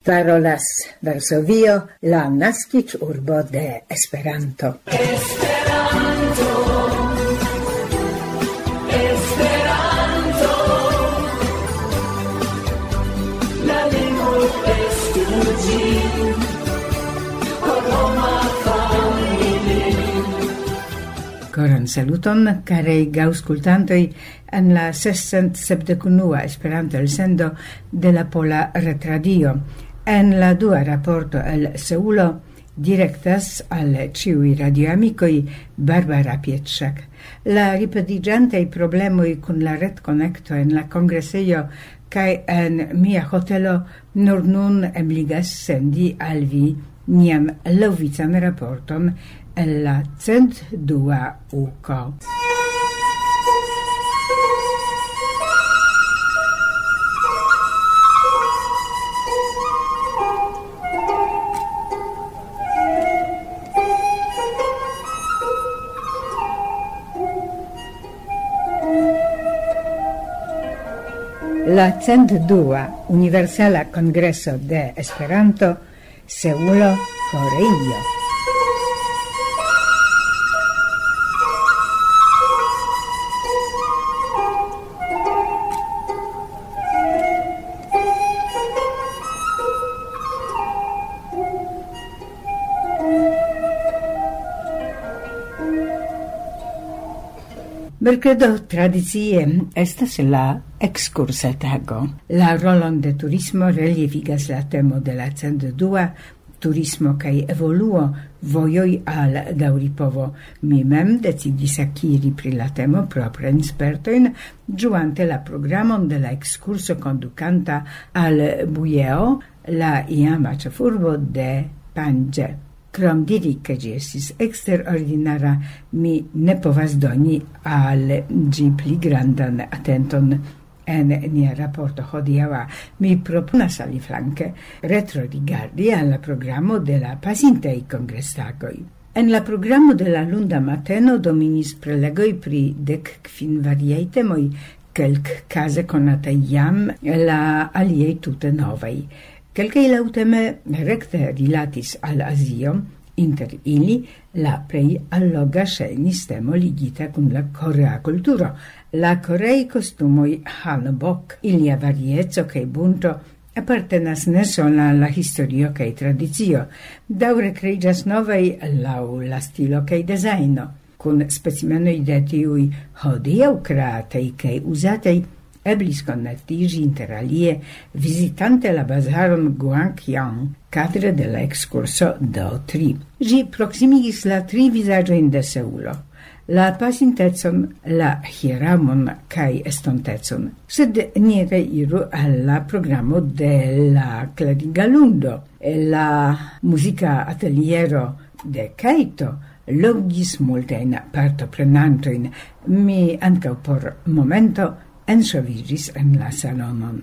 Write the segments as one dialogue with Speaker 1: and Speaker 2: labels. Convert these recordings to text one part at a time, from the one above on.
Speaker 1: Parolas Varsovio, la naskiĝurbo de Esperanto.
Speaker 2: La lingvo estu ĝi, por homa
Speaker 1: Koran saluton, carei gaŭskultantoj en la 671 Esperanto elsendo de la Pola Retradio. En la dua raporto el Seulo direktas al ĉiuj radioamikoj Barbara Pietrzak. La ripetiĝantaj problemoj kun la retkonekto en la kongresejo kaj en mia hotelo nur nun ebligas sendi al vi nian laŭvican raporton el la 102 uko. La 102 Universala Congreso de Esperanto, Seulo, Koreio. Mercredo tradicie estas la excursa tago. La rolon de turismo relievigas la temo de la 102 turismo kaj evoluo vojoj al daŭripovo. Mi mem decidis akiri pri la temo propran spertojn, ĝuante la programon de la ekskurso kondukanta al Bujeo, la iama ĉefurbo de Panje. Krom diri che ĝi estis eksterordinara, mi ne povas doni al ĝi pli grandan atenton en nia raporto hodiaŭa. Mi proponas aliflanke retrorigardi al la programo de la pasintaj kongresstagoj. En la programo de la lunda mateno dominis prelegoj pri 15 variaj temoj, kelkkaze konataj jam, la aliaj tute novaj. Kelkaj laŭteme rekte rilatis al Azio, inter ili la plej alloga ŝajnis temo ligita kun la korea kulturo. La koreaj kostumoj hanbok, ilia varieco kaj bunto apartenas ne sola al la historio kaj tradicio. Daŭre kreiĝas novaj laŭ la stilo kaj dezajno, kun specimenoj de tiuj hodiaŭ kreataj kaj uzataj. Eblis connettiĝi inter alie visitante la bazaron Guangqiang kadre de la ekskurso Do3. Ĝi proksimigis la 3 vizaĝojn de Seulo, la pasintecon, la hieramon kaj estontecon. Sed ni reiru al la programo de la klariga lundo. La muzika ateliero de Kaito logis multajn partoprenantojn. Mi ankaŭ por momento enŝoviĝis en la salonon.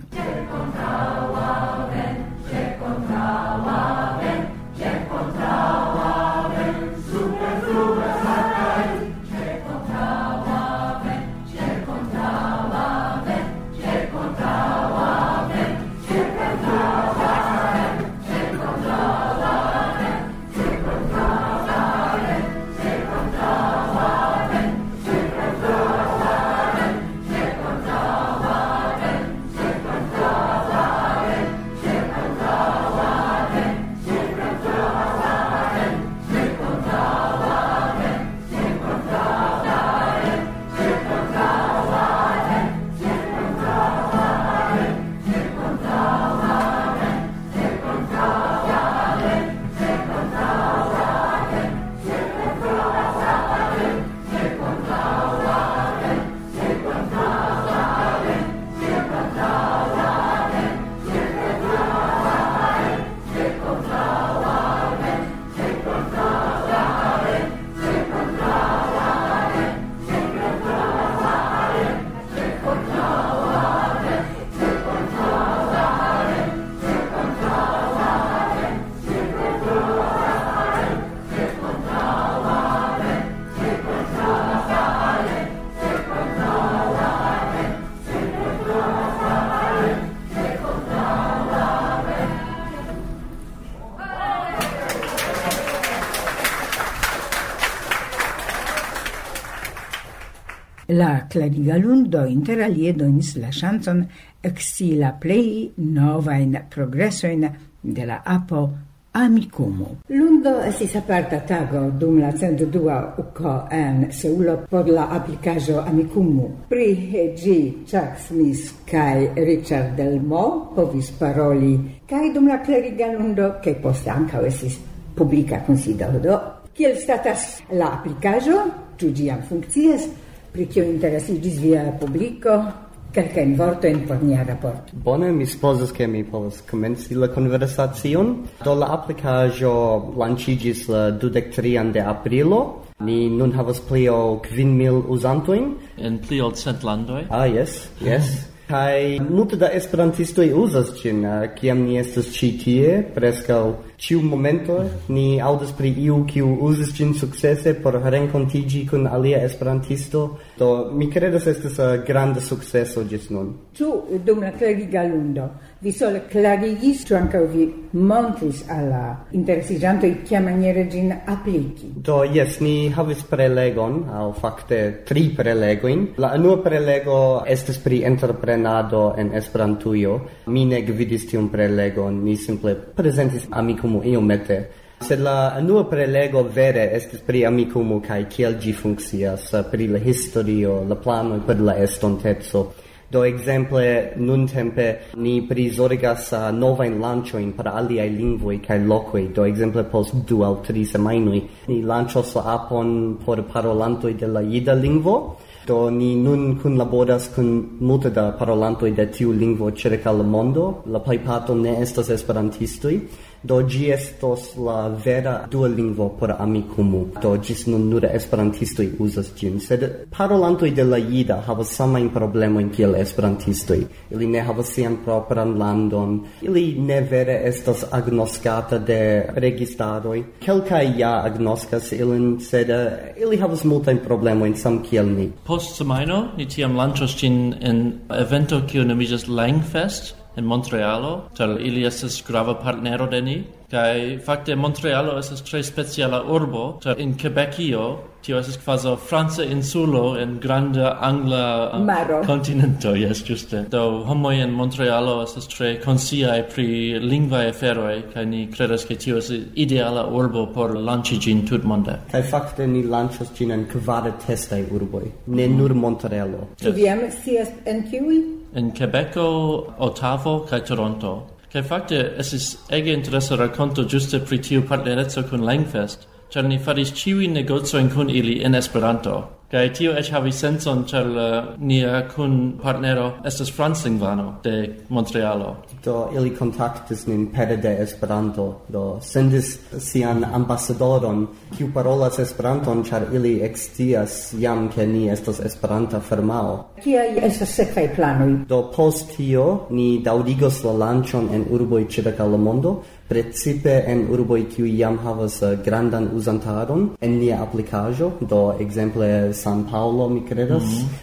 Speaker 1: La clariga lundo inter alie donis la chanson exci la plei novain progressoin de la apo Amikumu. Lundo estis aparta tago dum la 102 uko en Seulo por la aplikaĵo Amikumu. Pri ĝi Chuck Smith kaj Richard Delmo povis paroli kaj dum la kleriga lundo kaj poste ankaŭ estis publika kunsido. Do kiel statas la aplikaĵo? Ĉu ĝi jam funkcias? Pri kio interesiĝis via publiko? Kelkajn vortojn por nia raporto.
Speaker 3: Bone, mi supozas ke mi povas komenci la konversacion. Do la aplikaĵo lanciĝis la 23 de aprilo. Ni nun havas pli ol 5,000 uzantojn.
Speaker 4: En pli ol 100 landoj.
Speaker 3: Yes. Kaj multe da esperantistoj uzas ĝin, kiam ni estas ĉi tie, preskaŭ ĉiu momento ni aŭdas pri iu kiu uzas ĝin sukcese por renkontiĝi kun alia esperantisto. Do mi kredas estas granda sukceso ĝis nun.
Speaker 1: Ĉu dum la klariga lundo vi sole klarigis, ĉu ankaŭ vi montris al la interesiĝantoj kiamaniere ĝin apliki?
Speaker 3: Do jes, ni havis prelegon, aŭ fakte 3 prelegojn. La unua prelego estis pri entreprenado en Esperantujo. Mi ne gvidis tiun prelegon, mi simple prezentis Amikumu iomete. Sed la unua prelego vere estis pri Amikumu kaj kiel ĝi funkcias, pri la historio, la planoj por la estonteco. Do ekzemple nuntempe ni prizorgas novajn lanĉojn por aliaj lingvoj kaj lokoj. Do ekzemple post 2 aŭ 3 semajnoj ni lanĉos la apon por parolantoj de la jida lingvo. Do ni nun kunlaboras kun multe da parolantoj de tiu lingvo ĉirkaŭ la mondo. La plejparto ne estas esperantistoj. Do ĝi estos la vera dua lingvo por Amikumu. Do ĝis nun nur esperantistoj uzas ĝin. Sed parolantoj de la jida havas samajn problemojn kiel esperantistoj. Ili ne havas sian propran landon. Ili ne vere estas agnoskata de registaroj. Kelkaj ja agnoskas ilin, sed ili havas multajn problemojn sam kiel ni.
Speaker 4: Post semajno ni tiam lanĉos ĝin en evento kiu nomiĝas Langfest en Montrealo, ĉar ili estas grava partnero de ni. Kaj fakte Montrealo estas tre speciala urbo, ĉar en Quebecio tio estas kvazaŭ franca insulo en granda angla kontinento, jes, ĝuste. Do homoj en Montrealo estas tre konsciaj pri lingvaj aferoj, kaj ni kredas ke tio estas ideala urbo por lanĉi ĝin tutmonde.
Speaker 3: Kaj fakte ni lanĉos ĝin en 4 testaj urboj, ne nur Montrealo.
Speaker 1: Ĉu vi jam scias en kiuj?
Speaker 4: En Quebeco, Ottawa kaj Toronto. Kaj fakte estis ege interesa rakonto ĝuste pri tiu partnereco kun Langfest, ĉar ni faris ĉiujn negocojn kun ili en Esperanto. Kaj tio eĉ havis sencon, ĉar nia kunpartnero estas franclingvano de Montrealo.
Speaker 3: Do ili kontaktis nin pere de Esperanto, do sendis sian ambasadoron, kiu parolas Esperanton, ĉar ili ekscias jam ke ni estas Esperanta firmao.
Speaker 1: Kiaj estas sekvaj planoj?
Speaker 3: Do post tio ni daŭrigos la lanĉon en urboj ĉirkaŭ la mondo, precipe en urboj kiuj jam havas grandan uzantaron en nia aplikaĵo, do ekzemple San Paulo, mi credas,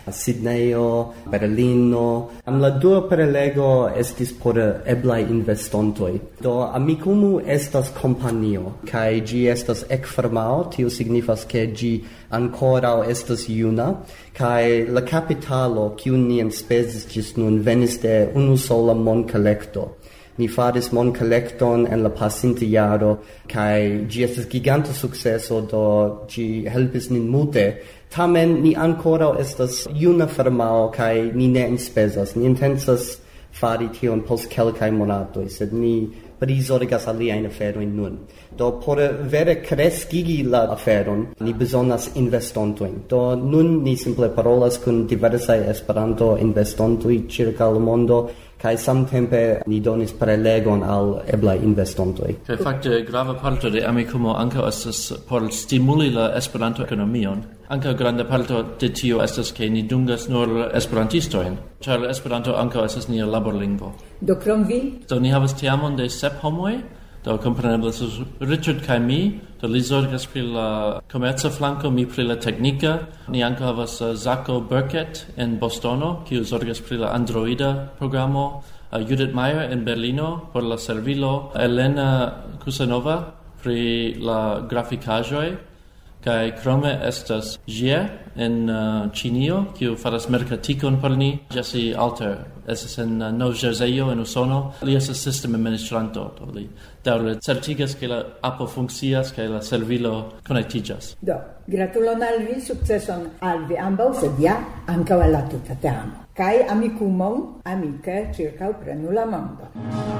Speaker 3: Sidnejo, Berlino. La dua prelego estis por eblaj investontoj. Do Amikumu estas kompanio, kaj ĝi estas ekfirmao, tio signifas ke ĝi ankoraŭ estas juna, kaj la kapitalo, kiun ni enspezis ĝis nun, venis de unu sola monkolekto. Ni faris monkolekton en la pasinta jaro, kaj ĝi estas giganta sukceso, do ĝi helpis nin multe. Tamen ni ankoraŭ estas juna firmao kaj ni ne enspezas. Ni intencas fari tion post kelkaj monatoj, sed ni prizorgas aliajn aferojn nun. Do por vere kreskigi la aferon, ni bezonas investontojn. Do nun ni simple parolas kun diversaj Esperanto-investontoj ĉirkaŭ la mondo, kaj samtempe ni donis prelegon al eblaj investontoj.
Speaker 4: Kaj fakte grava parto de Amikumu ankaŭ estas por stimuli la Esperanto-ekonomion. Ankaŭ granda parto de tio estas ke ni dungas nur esperantistojn, ĉar Esperanto ankaŭ estas nia laborlingvo.
Speaker 1: Do krom vi?
Speaker 4: Do ni havas teamon de 7 homoj. Do kompreneble estas Richard kaj mi, do li zorgas pri la komerca flanko, mi pri la teknika. Ni ankaŭ havas Zako Burkett en Bostono, kiu zorgas pri la Androida programo, Judith Meyer en Berlino por la servilo, Elena Kusanova pri la grafikaĵoj. Kai krome estas Jie en Chinio, kiu faras merkatikon por ni. Jesse Alter estas en New Jersey en Usono. Li estas sistema administranto. Li daŭre certigas ke la apo funkcias kaj la servilo konektiĝas.
Speaker 1: Do, gratulon al vi, sukceson al vi ambaŭ, sed ja ankaŭ al la tuta teamo. Kaj amikumon amike ĉirkaŭprenu la mondo.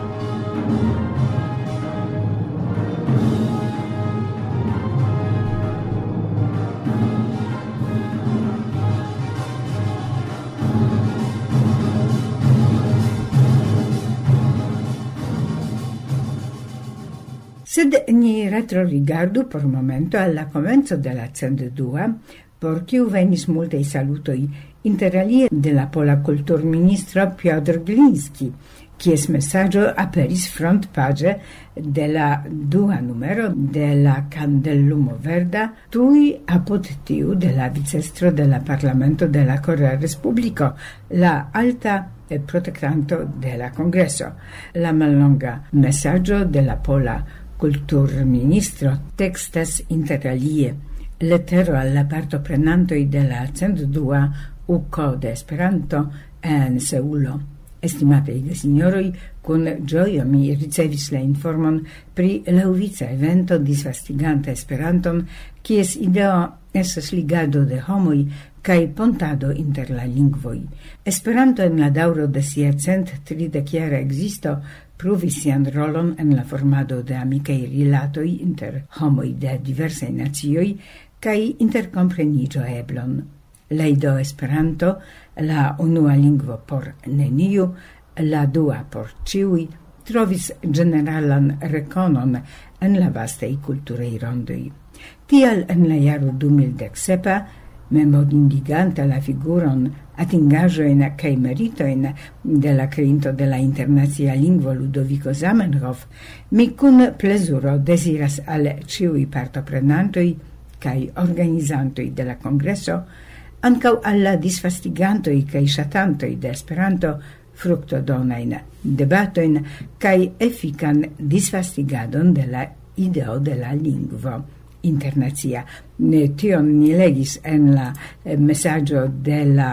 Speaker 1: Sed ni retrorigardu por momento alla comenzo della Cend2, por kiu venis multaj salutoj, inter alie de la pola kulturministro Piotr Gliński, kies mesaĝo aperis frontpage de la dua numero de la Candellumo Verda, tuj apud tiu de la vicestro de la Parlamento de la Korea Respubliko, la alta protektanto de la Kongreso. La mallonga mesaĝo de la pola kulturministro tekstas inter alie lettero alla partoprenantoj de la Cend2 UKO de Esperanto en Seulo. Estimatei gesignoroj, kun ĝojo mi ricevis la informon pri laŭvica evento disvastiganta Esperanton, kies ideo estas ligado de homoj kaj pontado inter la lingvoj. Esperanto en la daŭro de sia 130-jara ekzisto pruvis sian rolon en la formado de amikaj rilatoj inter homoj de diversaj nacioj kaj interkompreniĝo eblon. La ideo Esperanto, la unua lingvo por neniu, la dua por ĉiuj, trovis generalan rekonon en la vastaj kulturaj rondoj. Tial en la jaro 2017, memorindiganta la figuron, atingaĵojn kaj meritojn de la kreinto de la internacia lingvo Ludovico Zamenhof, mi kun plezuro deziras al ĉiuj partoprenantoj kaj organizantoj de la kongreso, ankaŭ al la disvastigantoj kaj ŝatantoj de Esperanto, fruktodonajn debatojn kaj efikan disvastigadon de la ideo de la lingvo internacia. Tion ni legis en la mesaĝo de la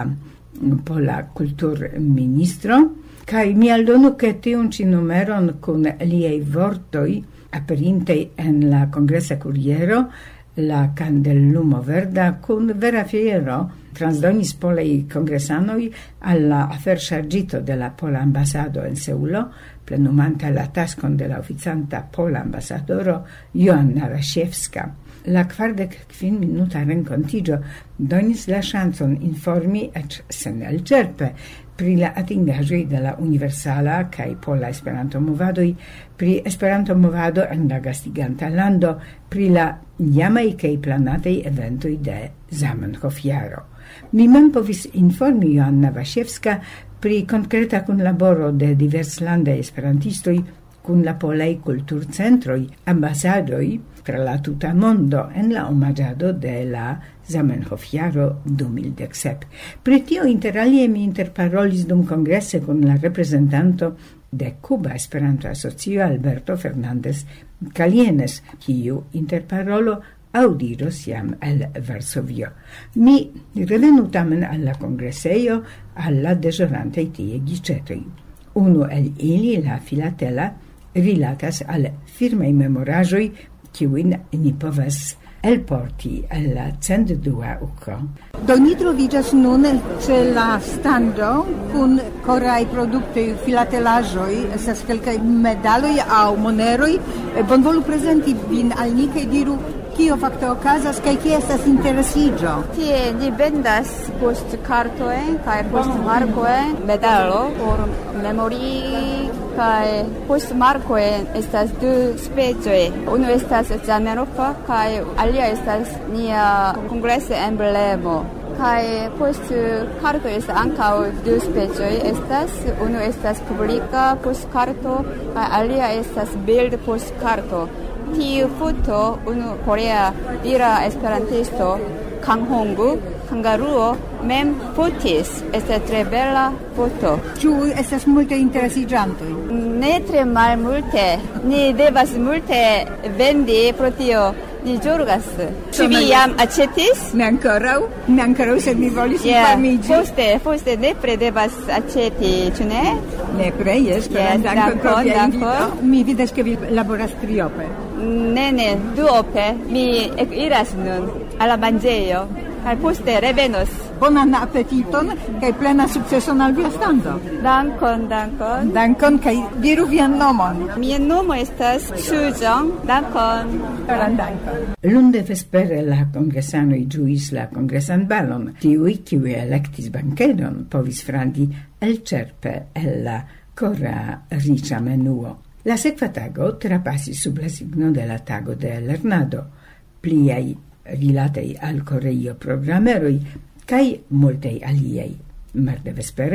Speaker 1: pola kulturministro, kaj mi aldonu ke tiun ĉi numeron kun liaj vortoj aperintej en la Kongresa Kuriero, la Candellumo Verda, kun vera fiero transdonis polaj kongresanoj al la aferŝarĝito de la pola ambasado en Seulo, plenumanta la taskon de la oficanta pola ambasadoro Joanna Rasiewska. La 45-minuta renkontiĝo donis la ŝancon informi eĉ senelĉerpe pri la atingaĵoj de la universala kaj pola Esperanto-movadoj, pri Esperanto-movado en la gastiganta lando, pri la jamaj kaj planataj eventoj de Zamenhof-jaro. Mi mem povis informi Joanna Rasiewska pri konkreta kunlaboro de diverslandaj esperantistoj kun la polaj kulturcentroj, ambasadoj tra la tuta mondo en la omaĝado de la Zamenhof-jaro 2017. Pri tio inter alie mi interparolis dum kongrese kun la reprezentanto de Cuba Esperanto-Asocio Alberto Fernández Calienes, kiu interparolo audiros jam el Varsovio. Mi revenu tamen al la kongresejo al la deĵorantaj tie giĉetoj. Unu el ili, la filatela, rilatas al firmaj memoraĵoj, kiujn ni povas elporti al la Cend2 UKO. Do ni troviĝas nun ĉe la stando kun koreaj produktoj, filatelaĵoj, estas kelkaj medaloj aŭ moneroj. Bonvolu prezenti vin al ni kaj diru kio fakte okazas kaj kie estas interesiĝo.
Speaker 5: Tie ni vendas postkartojn kaj postmarkojn, medalo por memori kaj postmarkoj estas du specioj. Unu estas Zamenhofa kaj alia estas nia kongresa emblemo. Kaj postkarto estas ankaŭ du specioj estas. Unu estas publika postkarto kaj alia estas bild postkarto. Tiu foto unu korea dira esperantisto Kang Hong-gu, kangaruo, mem fotis. Estas tre bela foto.
Speaker 1: Ĉu estas multe interesiĝantoj?
Speaker 5: Ne tre malmulte. Ni devas multe vendi pro tio. Ni ĝorgas. Ĉu vi jam aĉetis?
Speaker 1: Ne ankoraŭ, sed mi volis
Speaker 5: Ja,
Speaker 1: informiĝi.
Speaker 5: poste nepre devas aĉeti, ĉu ne?
Speaker 1: Nepre, jes,
Speaker 5: Yes, dankon.
Speaker 1: Mi vidas, ke vi laboras triope.
Speaker 5: Ne, duope. Mi ekiras nun al la manĝejo kaj poste revenos.
Speaker 1: Bonan apetiton kaj plena sukceson al via stando.
Speaker 5: Dankon.
Speaker 1: Dankon kaj diru vian nomon.
Speaker 5: Mia nomo estas Suzhong. Dankon.
Speaker 1: Dankon. Lunde vespere la kongresanoj ĝuis la kongresan balon. Tiuj, kiuj elektis bankedon, povis frandi elĉerpe el la kora riĉa menuo. La sekva tago trapasis sub la signo de la tago de lernado. Pliaj rilatei al Koreio programeroj kaj multaj aliaj. Marde vespere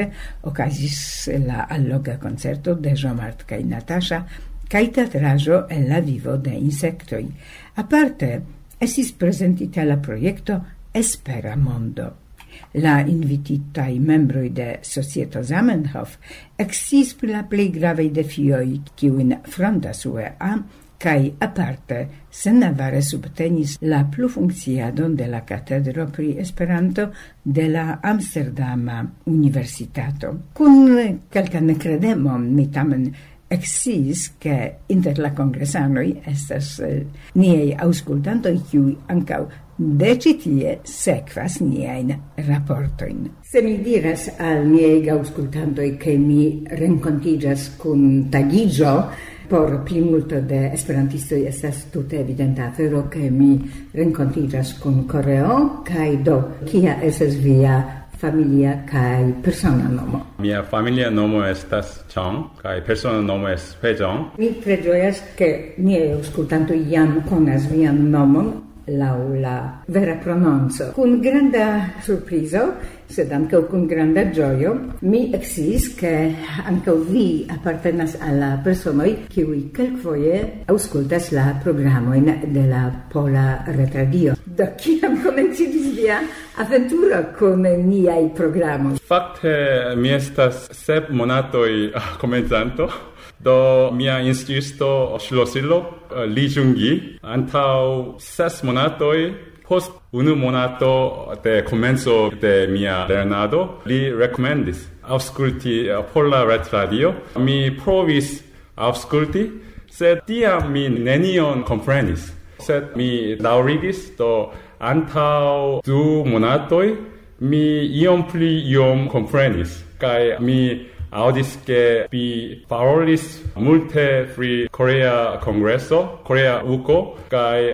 Speaker 1: okazis la alloga concerto de Jean-Marc kaj Natasha kaj teatraĵo el la vivo de insektoj. Aparte estis prezentita la projekto Espera Mondo. La invititaj membroj de Societo Zamenhof eksciis pri la plej gravaj defioj, kiujn frontas UEA, kaj aparte senavare subtenis la plufunkciadon de la katedro pri Esperanto de la Amsterdama Universitato. Kun kelka nekredemo mi tamen eksciis, ke inter la kongresanoj estas niaj aŭskultantoj, kiuj ankaŭ de ĉi tie sekvas niajn raportojn. Se mi diras al niaj aŭskultantoj, ke mi renkontiĝas kun tagiĝo por plimulto de esperantistoj, estas tute evidenta afero, ke mi renkontiĝas kun Koreo, kaj do, kia estas via familia kaj persona nomo?
Speaker 6: Mia familia nomo estas Chong, kaj persona nomo estas Pejong.
Speaker 1: Mi tre ĝojas, ke niaj aŭskultantoj jam konas vian nomon laŭ la vera prononco. Kun granda surprizo, sed ankaŭ kun granda ĝojo, mi eksciis, ke ankaŭ vi apartenas al la personoj, kiuj kelkfoje aŭskultas la programojn de la Pola Retradio. Do kiam komenciĝis via aventuro kun niaj programoj?
Speaker 6: Fakte mi estas 7 monatoj komencanto. Do mia instruisto ŝlosilo Lee Jung-gi antaŭ 6 monatoj post 1 monato de komenco de mia lernado li rekomendis aŭskulti Pola Retradio. Mi provis aŭskulti, sed tiam mi nenion komprenis. Sed mi daŭrigis, do antaŭ 2 monatoj mi iom komprenis, kaj mi audis ke vi parolis multe pri Korea Kongreso, Korea UKO, kaj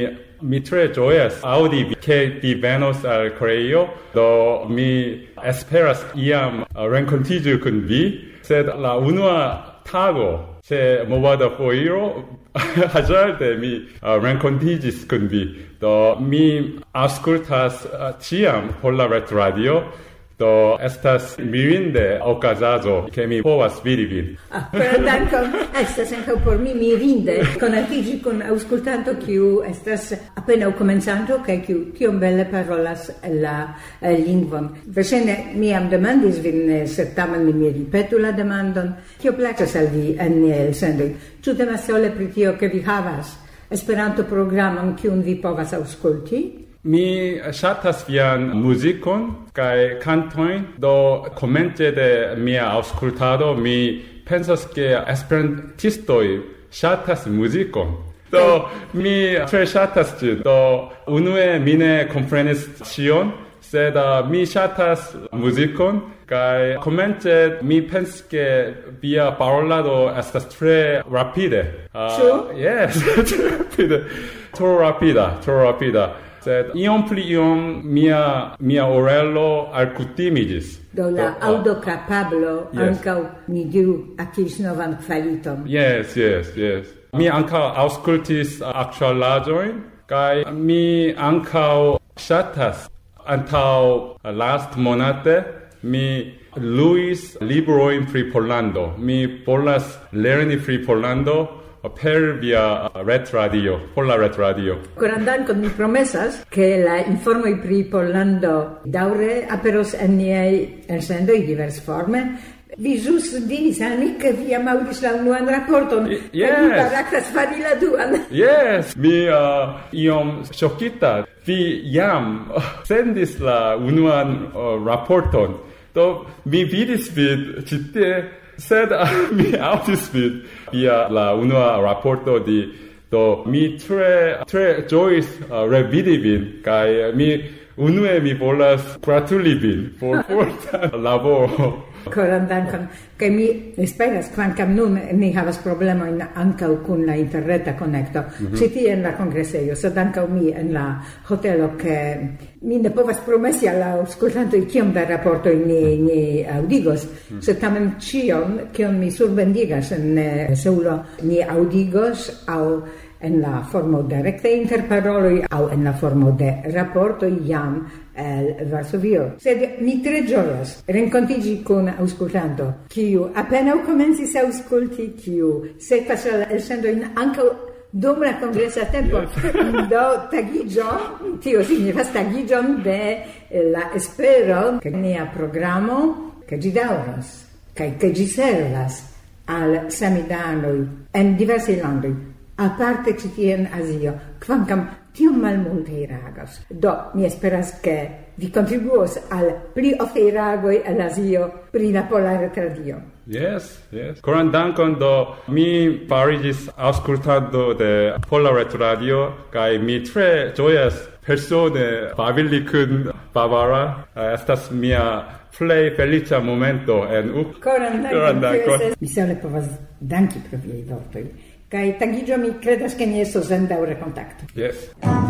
Speaker 6: mi tre ĝojas aŭdi ke vi venos al Koreio, do mi esperas iam renkontiĝu kun vi, sed la unua tago ĉe movada foiro hazarde mi renkontiĝis kun vi, do mi aŭskultas ĉiam Pola Retradio. Do estas mirinde okazaĵo, ke mi povas vidi vin.
Speaker 1: Dankon, estas ankaŭ por mi mirinde konatiĝi kun aŭskultanto, kiu estas apenaŭ komencanto kaj kiu tiom bele parolas la lingvon. Verŝajne mi jam demandis vin, sed tamen mi ripetu la demandon. Kio plaĉas al vi en niaj elsendoj? Ĉu temas sole pri tio, ke vi havas Esperanto-programon, kiun vi povas aŭskulti?
Speaker 6: Mi ŝatas vian muzikon kaj kantojn, do komence de mia aŭskultado mi pensas ke esperantistoj ŝatas muzikon. Do mi tre ŝatas ĝin. Do unue mi ne komprenis ĉion, sed mi ŝatas muzikon kaj komence mi pensis ke via parolado estas tre rapide. Yes, tre rapide. Tro rapida. Sed iom pli iom mia orelo alkutimiĝis.
Speaker 1: Do la aŭdokapablo ankaŭ mi diru akiris novan kvaliton.
Speaker 6: Yes. Mi ankaŭ aŭskultis aktualaĵojn kaj mi ankaŭ ŝatas antaŭ lastmonate mi luis librojn pri Pollando. Mi volas lerni pri Pollando per via retradio, Pola Retradio.
Speaker 1: Koran dankon, mi promesas, ke la informoj pri Pollando daŭre aperos en niaj elsendoj diversforme. Vi ĵus diris al mi, ke vi jam aŭdis la unuan raporton.
Speaker 6: Yes.
Speaker 1: Mi baraktas fari la duan.
Speaker 6: Yes, mi iom ŝokita. Vi jam sendis la unuan raporton. Do mi vidis vid ĉi tie, sed mi aŭdis vid via la unua raporto do mi tre ĝojis revidi vin, kaj unue mi volas gratuli vin por forta laboro.
Speaker 1: Koran dankon. Kaj mi esperas, kvankam nun ni havas problemojn ankaŭ kun la interreta konekto, ĉi tie en la kongresejo, sed ankaŭ mi en la hotelo, ke mi ne povas promesi al la aŭskultantoj kiom da raportoj ni aŭdigos, sed tamen ĉion, kion mi surbendigas en Seulo, ni aŭdigos aŭ en la formo de rekte interparoloj aŭ en la formo de raportoj jam el Varsovio. Sed mi tre ĝojas renkontiĝi kun aŭskultanto, kiu apenaŭ komencis aŭskulti, kiu sekvas la elsendojn ankaŭ dum la kongresa tempo. Do tagiĝo, tio signifas tagiĝon de la espero, ke nia programo, ke ĝi daŭras, kaj ke ĝi servas al samidanoj en diversaj landoj. Aparte ci tie en Azio, kvankam tiom malmulte iragas. Do, mi esperas ke vi contribuos al pli ofte iragoj al Azio pri la pola retradio.
Speaker 6: Yes. Koran dankon, do mi fariĝis aŭskultanto de Pola Retradio, kaj mi tre ĝojas persone babili kun Barbara. Estas mia plej feliĉa momento en
Speaker 1: Koran dankon. Mi sole povas danki pro viaj vortoj. Kaj tagiĝo mi kredas, ke ni estos en daŭra kontakto.
Speaker 6: Yes.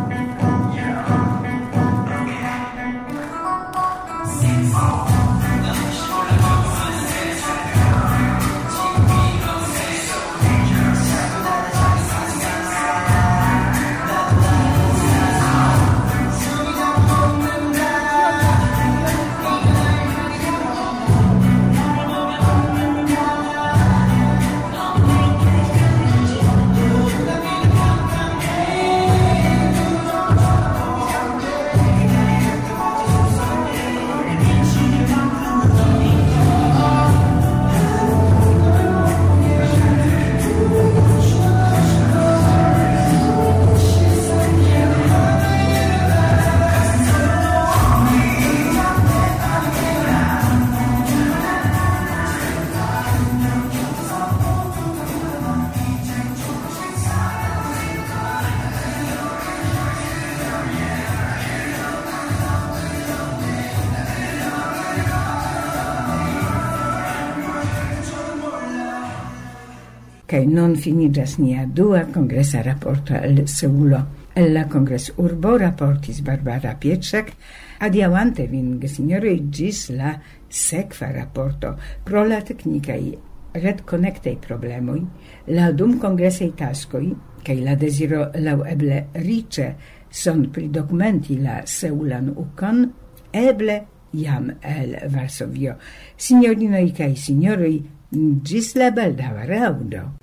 Speaker 1: Kaj nun finiĝas nia dua kongresa raporto el Seulo. El la kongres urbo raportis Barbara Pietrzak, adiaŭante vin, gesinjoroj, ĝis la sekva raporto pro la teknikaj retkonektaj problemoj, la dumkongresaj taskoj kaj la deziro laŭeble riĉe sonpridokumenti la Seulan ukon, eble jam el Varsovio. Signorinoj kaj sinjoroj, ĝis la baldaŭa reaŭdo.